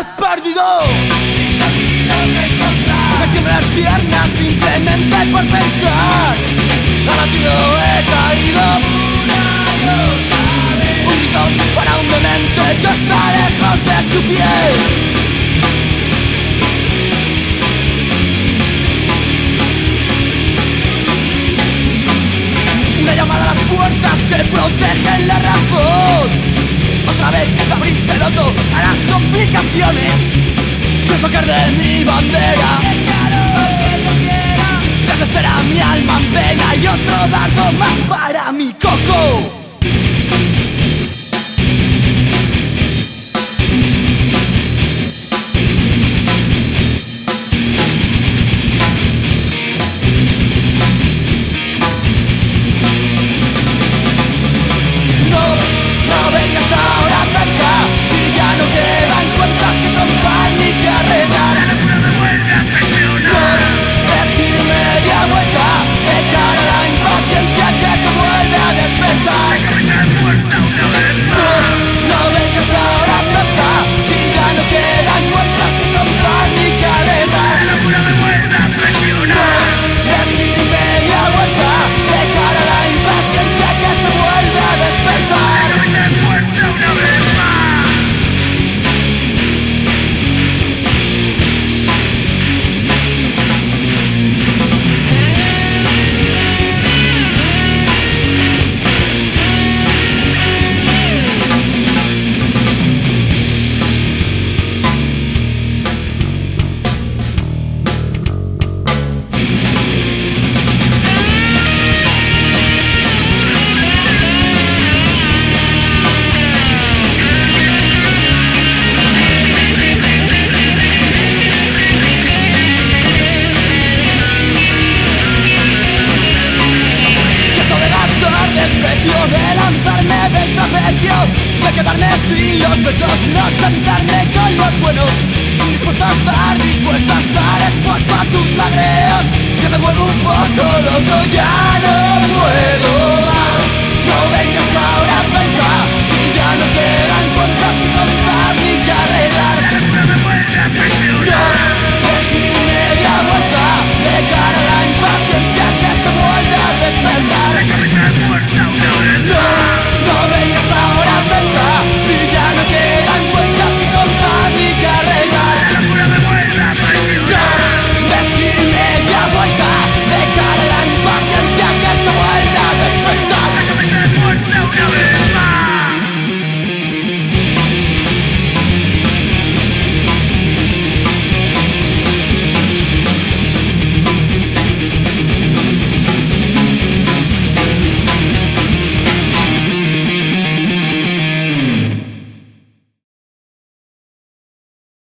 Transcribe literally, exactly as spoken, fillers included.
has perdido. Me tiemblan las piernas simplemente por pensar. Al latido he caído. Un grito para un demente que está lejos de su piel. Una llamada a las puertas que protegen la razón. Otra vez el abriste roto a las complicaciones. Siento que arde mi bandera. Que crecerá mi alma en pena y otro dardo más para mi coco. De lanzarme del trapecio, de quedarme sin los besos, no sentarme con los buenos. Dispuesto a estar, dispuesto a estar expuesto a tus lagreos. Que me vuelvo un poco loco, ya no puedo más. No vengas ahora, venga, si ya no quieres.